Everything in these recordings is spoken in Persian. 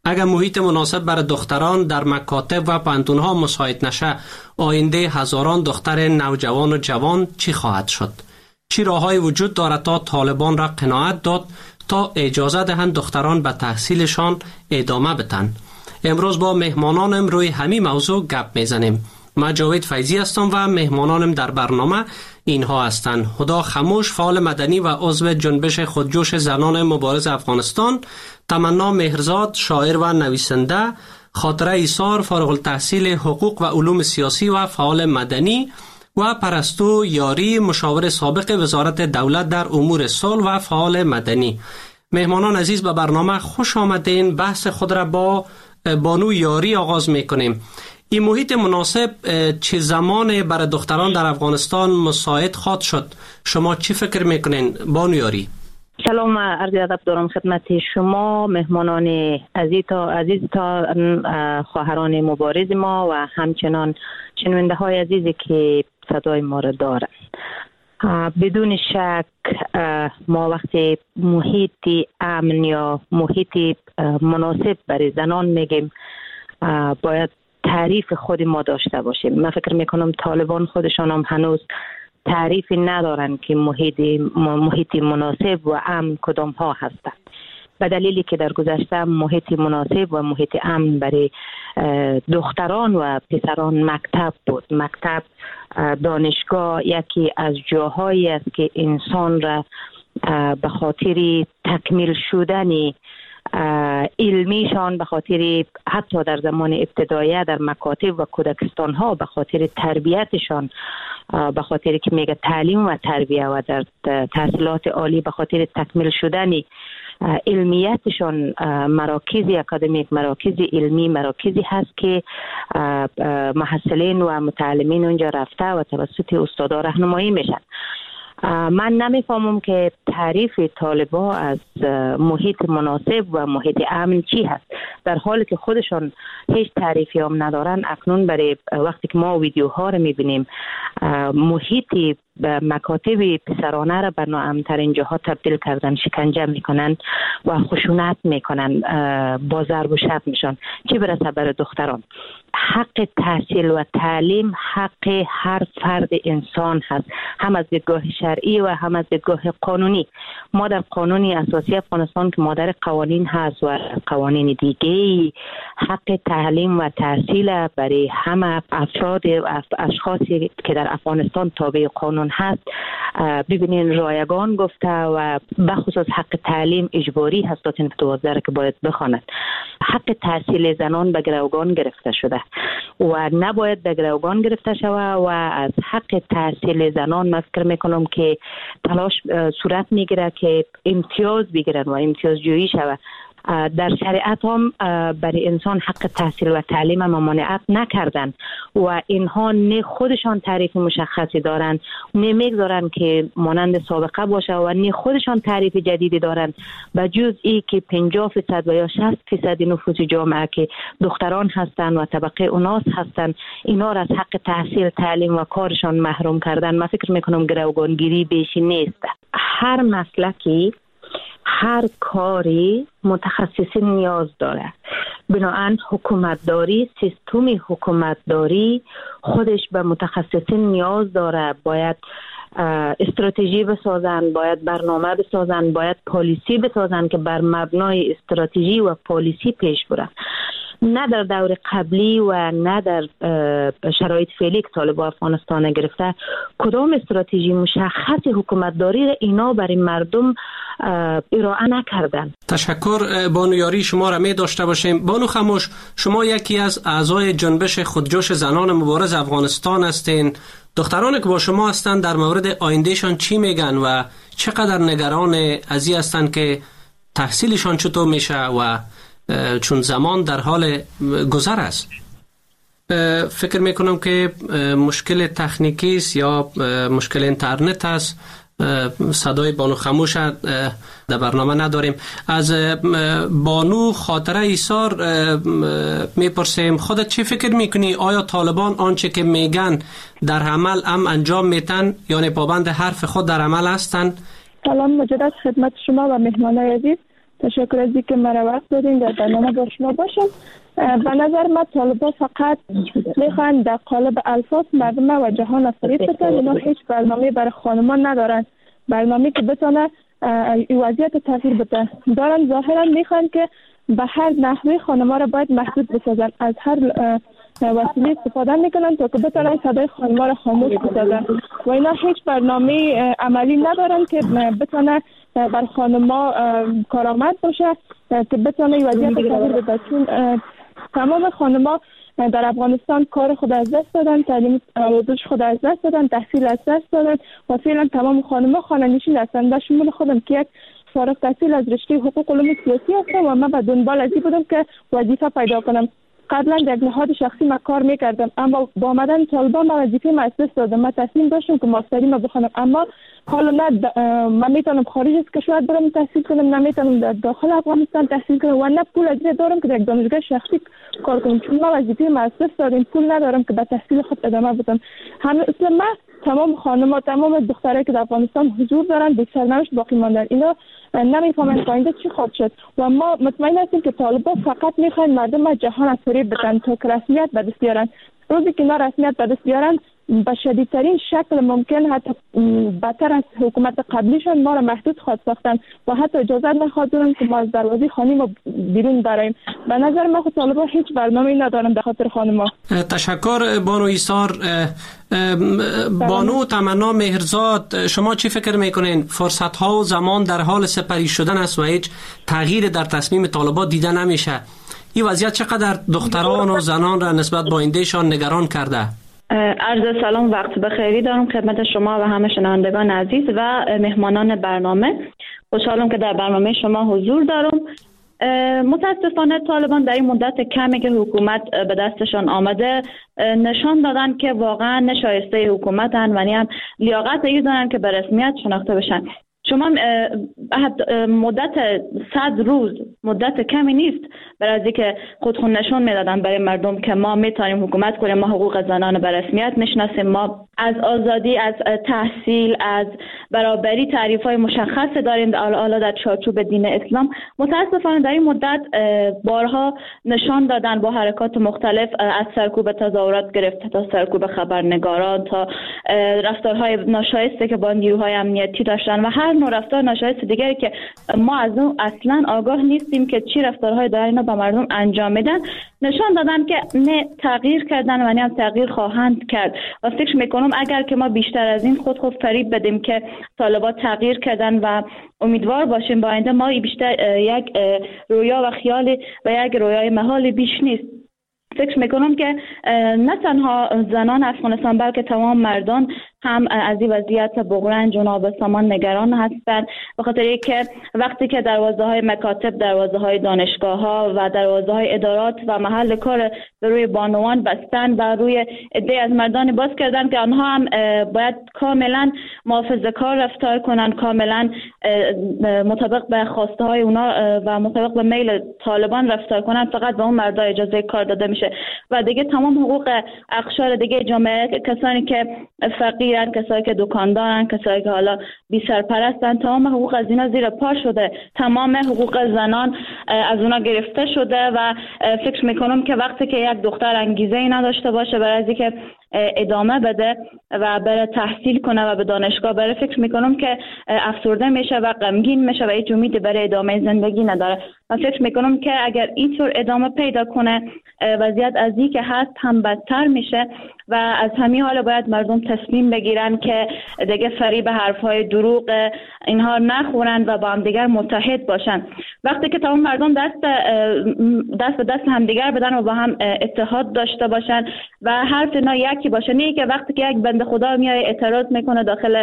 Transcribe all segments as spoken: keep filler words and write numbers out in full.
اگر محیط مناسب برای دختران در مکاتب و پانتون‌ها مساعد نشه، آینده هزاران دختر نوجوان و جوان چی خواهد شد؟ چی راه‌های وجود دارد تا طالبان را قناعت داد تا اجازه دهند دختران به تحصیلشان ادامه بدن؟ امروز با مهمانانم روی همین موضوع گپ میزنیم. من جاوید فیضی هستم و مهمانانم در برنامه اینها هستند: هدا خموش، فعال مدنی و عضو جنبش خودجوش زنان مبارز افغانستان، تمنا مهرزاد، شاعر و نویسنده، خاطره ایثار، فارغ التحصیل حقوق و علوم سیاسی و فعال مدنی، و پرستو یاری، مشاور سابق وزارت دولت در امور صلح و فعال مدنی. مهمانان عزیز، به برنامه خوش آمدین. بحث خود را با بانو یاری آغاز میکنیم. این محیط مناسب چه زمان برای دختران در افغانستان مساعد خواهد شد؟ شما چی فکر میکنین بانو یاری؟ سلام، عرض ادب دارم خدمت شما مهمانان عزیز تا عزیز تا خواهران مبارز ما و همچنان شنونده های عزیزی که صدای ما را دارند. بدون شک ما وقتی محیط امن یا محیط مناسب برای زنان میگیم، باید تعریف خود ما داشته باشیم. من فکر میکنم طالبان خودشان هم هنوز تعریفی ندارن که محیط محیط مناسب و امن کدام ها هستند، به دلیلی که در گذشته محیط مناسب و محیط امن برای دختران و پسران مکتب بود. مکتب، دانشگاه یکی از جاهایی است که انسان را به خاطر تکمیل شدن علمیشان، به خاطر حتی در زمان ابتدایه در مکاتب و کودکستان ها، به خاطر تربیتشان، به خاطر که میگه تعلیم و تربیه و در تحصیلات عالی، به خاطر تکمیل شدن علمیتشان، مراکز اکادمیک، مراکز علمی، مراکزی هست که محصلین و متعلمین اونجا رفته و توسط استادا راهنمایی میشن. من نمیفهمم که تعریف طالبا از محیط مناسب و محیط امن چی هست، در حالی که خودشان هیچ تعریفی هم ندارن. اکنون برای وقتی که ما ویدیوها رو میبینیم، محیط مکاتب پسرانه را به ناامن‌ترین جاها تبدیل کردن، شکنجه میکنن و خشونت میکنن، با ضرب و شتم میشن. چی برسه برای دختران؟ حق تحصیل و تعلیم حق هر فرد انسان هست، هم از دیدگاه شرعی و هم از دیدگاه قانونی. ما در قانون اساسی افغانستان که مادر قوانین هست و قوانین دیگه، حق تعلیم و تحصیل برای همه افراد و اشخاصی که در افغانستان تابع قانون هست ببینین رایگان گفته و بخصوص حق تعلیم اجباری هست تا صنف دوازده که باید بخواند. حق تحصیل زنان به گروگان گرفته شده و نباید به گروگان گرفته شود و از حق تحصیل زنان من فکر میکنم که تلاش صورت میگیره که امتیاز بگیرن و امتیاز جویی شود. در شریعت هم برای انسان حق تحصیل و تعلیم ممانعت نکردن و اینها نه خودشان تعریف مشخصی دارن، نه میگذارن که مانند سابقه باشه و نه خودشان تعریف جدیدی دارن، به جز ای که پنجاه فیصد و یا شصت فیصد نفوس جامعه که دختران هستن و طبقه اوناس هستن، اینا را از حق تحصیل، تعلیم و کارشان محروم کردن. من فکر میکنم گروگانگیری بیشی نیست. هر مسلکی، هر کاری متخصصین نیاز داره. بنابراین حکومتداری، سیستم حکومتداری خودش به متخصصین نیاز داره. باید استراتژی بسازن، باید برنامه بسازن، باید پالیسی بسازن که بر مبنای استراتژی و پالیسی پیش بره. نه در دور قبلی و نه در شرایط فعلی که طالبان افغانستان گرفته کدام استراتژی مشخص حکومتداری را اینا برای مردم ارائه نکردن. تشکر بانو یاری، شما را می داشته باشیم. بانو خموش، شما یکی از اعضای جنبش خودجوش زنان مبارز افغانستان هستین. دخترانی که با شما هستند در مورد آیندهشان چی میگن و چقدر نگران ازی هستند که تحصیلشان چطور میشه و چون زمان در حال گذر است؟ فکر میکنم که مشکل تکنیکی است یا مشکل اینترنت است. صدای بانو خموش در برنامه نداریم. از بانو خاطره ایثار میپرسیم، خودت چی فکر میکنی؟ آیا طالبان آنچه که میگن در عمل هم انجام میتن، یعنی پابند حرف خود در عمل هستند؟ سلام مجدد خدمت شما و مهمانای عزیز. تشکر از اینکه مرا وقت دادین در برنامه با شما باشم. به نظر من طالبان فقط میخوان در قالب الفاظ مردم و جهان را فریب بدن. اینا هیچ برنامه برای خانمان ندارن، برنامه که بتونه این وضعیت تغییر بده. دارن ظاهرا میخوان که به هر نحوی خانم‌ها را باید محدود بسازن، از هر وسیله استفاده میکنن تا که بتونن صدای خانم‌ها را خاموش بسازن و اینا هیچ برنامه عملی ندارن که بتونه بر خانم‌ها کارآمد باشه که بتونه این وضعیت تغییر بده. چون تمام خانم‌ها در افغانستان کار خود از دست دادن، تعلیم آموزش خود از دست دادن، تحصیل از دست دادن و فعلا تمام خانم‌ها خانه‌نشین هستند. به شمول خودم که یک فارغ التحصیل از رشته حقوق علوم سیاسی هستم و من به دنبال از این بودم که وظیفه پیدا کنم. قبلا در نهاد شخصی ما کار میکردم، اما با آمدن طالبان ما وظیفه ما از دست دادم. من تصمیم داشتم که ماستری ما بخونم، اما حالا نه من میتونم خارج از کشور برم تحصیل کنم، نه میتونم در داخل افغانستان تحصیل کنم و نه پول از دارم که در دانشگاه شخصی کار کنم. چون ما وظیفه ما از دست دادیم، پول ندارم که به تحصیل خود ادامه بدم. همه اصلا ما تمام خانم‌ها، تمام دخترایی که در افغانستان حضور دارن به سرنوشت باقی ماندن. اینا نمیفهمن آینده چی خواهد شد و ما مطمئن هستیم که طالبان فقط میخواین مردم جهان از فریب بدن تا که رسمیت به دست بیارن. روزی که اینا رسمیت به دست بیارن به شدیدترین شکل ممکن، حتی بدتر از حکومت قبلیشان، ما را محدود خواهد ساختن و حتی اجازه نخواهد دادن که ما از دروازه خانه ما بیرون براییم. به نظر من خود طالبان هیچ برنامه‌ای ندارن به خاطر خانم‌ها. تشکر بانو ایثار. بانو تمنا مهرزاد، شما چی فکر میکنین؟ فرصت ها و زمان در حال سپری شدن است و هیچ تغییر در تصمیم طالبان دیده نمیشه. این وضعیت چقدر دختران و زنان را نسبت با آیندهشان نگران کرده؟ عرض سلام، وقت بخیری دارم خدمت شما و همه شنوندگان عزیز و مهمانان برنامه. خوشحالم که در برنامه شما حضور دارم. متاسفانه طالبان در این مدت کمی که حکومت به دستشان آمده نشان دادن که واقعا نشایسته حکومتن و نیم لیاقت ای دارن که به رسمیت شناخته بشن. شما مدت صد روز مدت کمی نیست برای از اینکه خودخون نشون میدادن برای مردم که ما میتونیم حکومت کنیم، ما حقوق زنان به رسمیت میشناسیم، ما از آزادی، از تحصیل، از برابری تعریف های مشخص داریم حالا در چارچوب دین اسلام. متاسفانه در این مدت بارها نشان دادن با حرکات مختلف، از سرکوب تظاهرات گرفته تا سرکوب خبرنگاران تا رفتارهای ناشایسته که با نیروهای امنیتی داشتن و هر نوع رفتار ناشایست دیگری که ما از اون اصلا آگاه نیستیم که چی رفتارهای دارن اینا به مردم انجام میدن، نشان دادن که نه تغییر کردن و نه هم تغییر خواهند کرد. و فکر میکنم اگر که ما بیشتر از این خود خود فریب بدیم که طالبان تغییر کردن و امیدوار باشیم با آینده، ما بیشتر یک رویا و خیالی و یک رویای محالی بیش نیست. فکر میکنم که نه تنها زنان افغانستان بلکه تمام مردان هم از این وضعیت بغرنج و نابسامان نگران هستند، به خاطر اینکه وقتی که دروازه های مکاتب، دروازه های دانشگاه ها و دروازه های ادارات و محل کار به روی بانوان بستن و روی عده از مردان باز کردن که آنها هم باید کاملا محافظه‌کار رفتار کنند، کاملا مطابق به خواسته های اونا و مطابق به میل طالبان رفتار کنند، فقط به اون مردا اجازه کار داده میشه و دیگه تمام حقوق اقشار دیگه جامعه، کسانی که فقیر، کسایی که دکاندارن، کسایی که حالا بی سرپرستن، تمام حقوق از اینا زیر پا شده، تمام حقوق زنان از اونا گرفته شده و فکر میکنم که وقتی که یک دختر انگیزه ای نداشته باشه برای اینکه ادامه بده و بره تحصیل کنه و به دانشگاه بره، فکر میکنم که افسرده میشه و غمگین میشه و هیچ امیدی برای ادامه زندگی نداره. من فکر میکنم که اگر اینطور ادامه پیدا کنه وضعیت از این که هست هم بدتر میشه و از همین حالا باید مردم تصمیم بگیرن که دیگه فریب حرفهای دروغ اینها نخورن و با هم دیگر متحد باشن. وقتی که تمام مردم دست دست به دست همدیگر بدن و با هم اتحاد داشته باشن و حرف اینا یکی باشه، نه که وقتی که یک بنده خدا میاد اعتراض میکنه داخل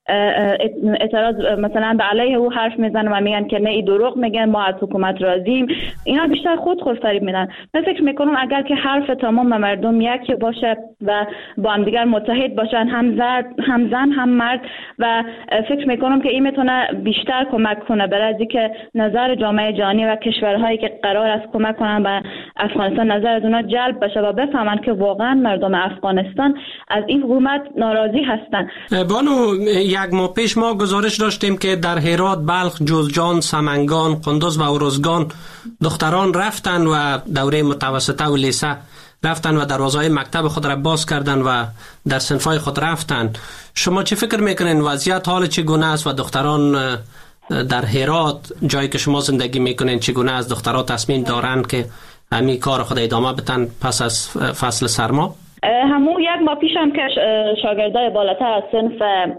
اعتراض مثلا به علیه او حرف میزنن و میگن که نه ای دروغ میگن، ما از حکومت راضیم، اینا بیشتر خود خود فریب میدن. من فکر میکنم اگر که حرف تمام مردم یکی باشه و با هم دیگر متحد باشن، هم زن هم زن هم مرد، و فکر میکنم که این میتونه بیشتر کمک کنه برای اینکه نظر جامعه جهانی و کشورهایی که قرار است کمک کنن به افغانستان نظر از اونا جلب بشه و بفهمن که واقعا مردم افغانستان از این حکومت ناراضی هستن. بانو، یک ماه پیش ما گزارش داشتیم که در هرات، بلخ، جوزجان، سمنگان، قندوز و ارزگان دختران رفتن و دوره متوسطه و لیسه رفتن و دروازه‌های مکتب خود را باز کردن و در صنف‌های خود رفتن. شما چه فکر میکنین وضعیت حال چگونه است و دختران در هرات، جایی که شما زندگی میکنین، چگونه از دخترها تصمیم دارن که همین کار خود ادامه بدن پس از فصل سرما؟ همون یک ماه پیش هم که شاگردای بالاتر از صنف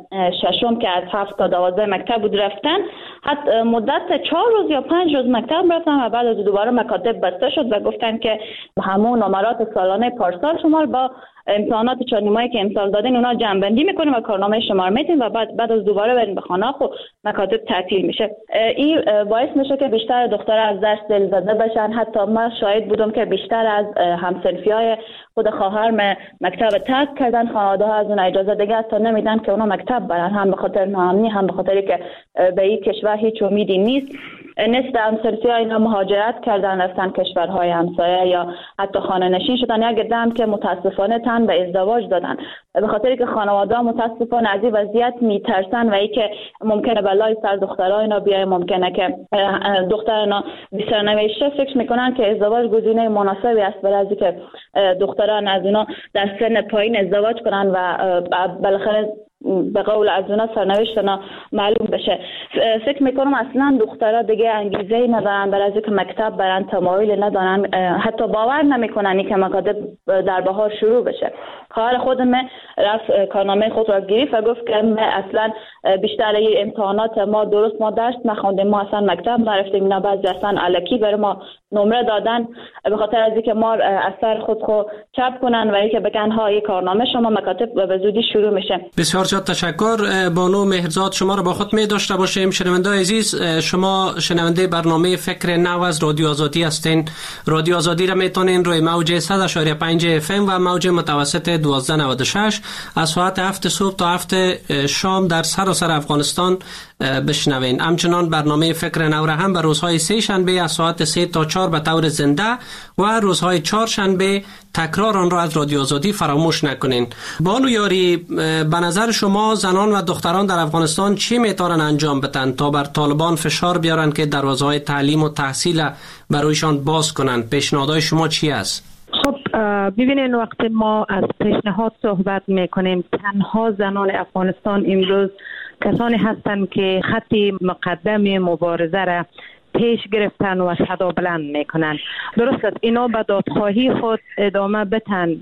ششم که از هفت تا دوازده مکتب بود رفتن، حتی مدت چهار روز یا پنج روز مکتب رفتن و بعد از دوباره مکاتب بسته شد و گفتن که همون نمرات سالانه پارسال شما با امتحانات چهار نیمه‌ای که امسال دادین اونا جمع بندی میکنیم و کارنامه شما رو میدیم و بعد بعد از دوباره برین به خانه خب مکاتب تعطیل میشه. این باعث میشه که بیشتر دخترها از درس دل زده بشن. حتی من شاهد بودم که بیشتر از همسنفیای خود خواهرم مکتب ترک کردن، خانواده ها از اون اجازه دیگه تا نمیدن که اونا مکتب برن، هم به خاطر ناامنی هم به خاطری که به این کشور هیچ امیدی نیست. نصف همسنفی ها اینا مهاجرت کردن رفتن کشورهای همسایه یا حتی خانه نشین شدن. یا گردم که متاسفانه تن به ازدواج دادن به خاطری که خانواده ها متاسفانه از این وضعیت میترسن و ای که ممکنه بلای سر دخترها اینا بیای، ممکنه که دختر اینا بی‌سرنوشته فکر میکنن که ازدواج گزینه مناسبی است برای از که دختران از اونا در سن پایین ازدواج کنن و بالاخره به قول از اونا سرنوشتنا معلوم بشه. فکر میکنم اصلا دخترها دیگه انگیزه ندارن برای اینکه مکتب برن، تمایل ندارن، حتی باور نمیکنن که مکاتب در بهار شروع بشه. خواهر خودم رفت کارنامه خود را گرفت و گفت که اصلا بیشتر امتحانات ما درست ما درس نخوندیم، ما اصلا مکتب نرفتیم، اینا بعضی اصلا الکی برای ما نمره دادن به خاطر از اینکه ما اثر خود خو چپ کنن و اینکه بگن ها این کارنامه شما مکاتب به زودی شروع میشه. بسیار زیاد تشکر. بانو مهرزاد، شما رو با خود می داشته باشیم. شنونده عزیز، شما شنونده برنامه فکر نو از رادیو آزادی هستین. رادیو آزادی را میتونین روی موج صد و پنج اف ام و موج متوسط دوازده نود و شش از ساعت هفت صبح تا هفت شام در سراسر افغانستان بشنوین. همچنان برنامه فکر نو را هم به روزهای سه شنبه از ساعت سه تا چهار به طور زنده و روزهای چهار شنبه تکرار آن را از رادیو آزادی فراموش نکنین. بانو یاری، به نظر شما زنان و دختران در افغانستان چی میتونن انجام بدن تا بر طالبان فشار بیارن که دروازه‌های تعلیم و تحصیل برایشان باز کنن؟ پیشنهادهای شما چی است؟ خب ببینین، وقتی ما از پیشنهاد صحبت میکنیم، تنها زنان افغانستان امروز کسانی هستند که خط مقدم مبارزه را پیش گرفتن و صدا بلند میکنن. درست است اینا به دادخواهی خود ادامه بدن،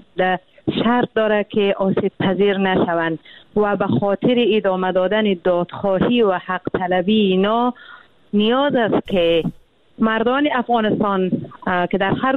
شرط داره که آسیب پذیر نشوند و به خاطر ادامه دادن دادخواهی و حق طلبی اینا نیاز است که مردان افغانستان که در هر